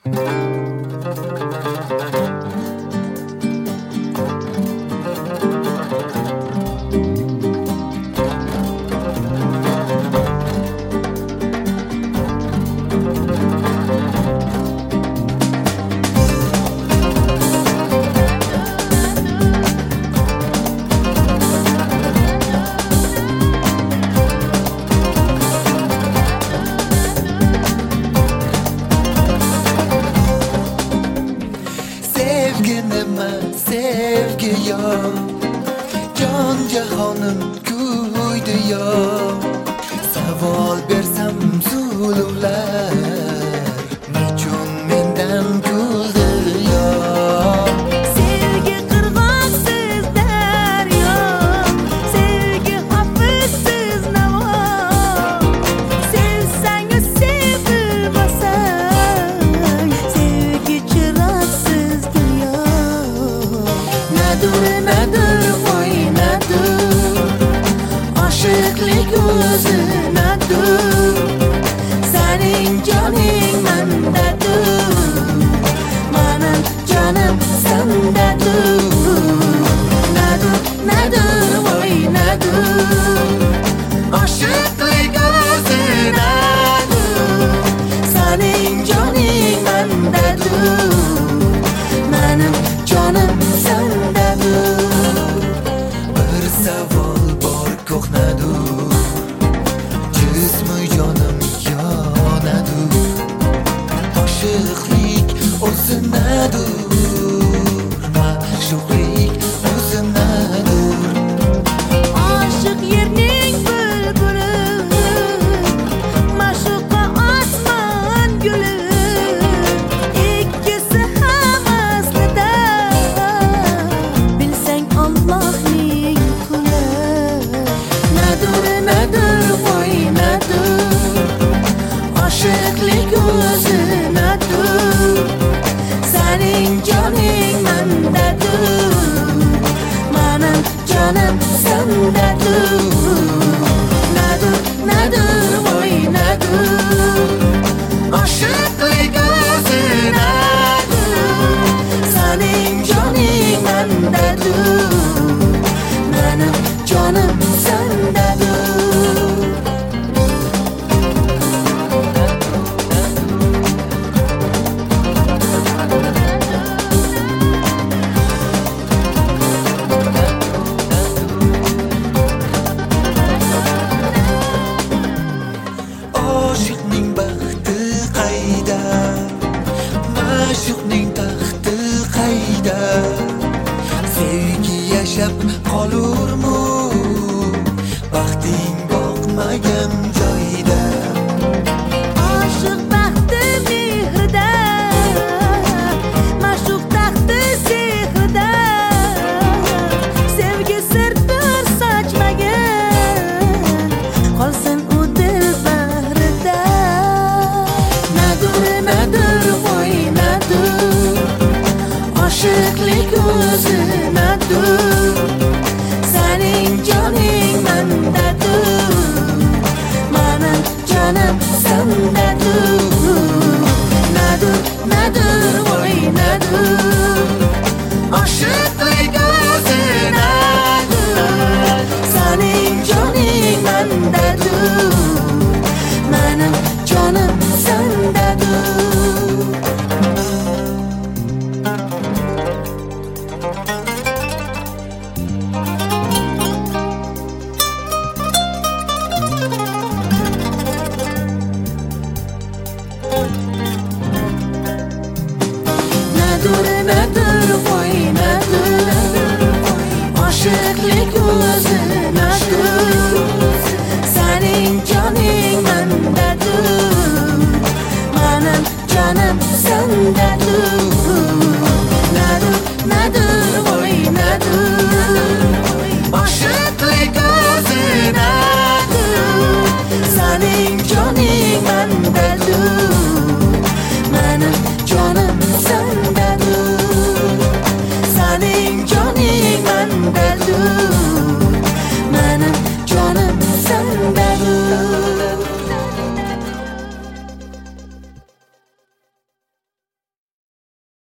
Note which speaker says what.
Speaker 1: Sevgi yo, jon jahonim kuydi yo. Savol bersam zuluvlar, nechun mendan kuldi yo.
Speaker 2: Sevgi qirg'oqsiz daryo, sevgi hofizsiz navo. Sevsang sevilmasang, sevgi chiroqsiz dunyo. Nadir voy nadir, oshiqlik o'zi nadir. Sening joning mendadir, mening jonim sendadir. Nadir voy nadir, oshiqlik o'zi nadir. Sening joning mendadir, mening jonim sendadir.
Speaker 1: Bir savol bor ko'hnadur, jismi jonim yonadur. Oshiqlik o'zi nadur, ma'shuqlik o'zi nadur.
Speaker 2: Aşık yerning bulbuli, ma'shuqa osmon guli. Ikkisi ham aslida, bilsang Allohning quli. Nadir voy nadir, oshiqlik o'zi nadir. Sening joning mendadir, mening jonim sendadir. Nadir voy nadir, oshiqlik o'zi nadir. Sening joning mendadir, mening jonim sendadir.
Speaker 1: Oshiqning baxti qayda, ma'shuqning taxti qayda. Sevgi yashab qolurmu, baxting boqmagan joyda.
Speaker 2: Aşık baxti mehrida, ma'shuq taxti sehrida. Sevgi sirdir sochmagan, qolsin u dil bahrida. Nadir voy nadir, oshiqlik o'zi nadir. Sening joning mendadir, mening jonim sendadir. Nadir voy nadir, oshiqlik o'zi nadir. Sening joning mendadir, mening jonim sendadir. Nadir voy nadir, oshiqlik o'zi nadir. Sening joning mendadir, mening jonim sendadir. Nadir voy nadir, oshiqlik o'zi nadir. Sening joning mendadir, mening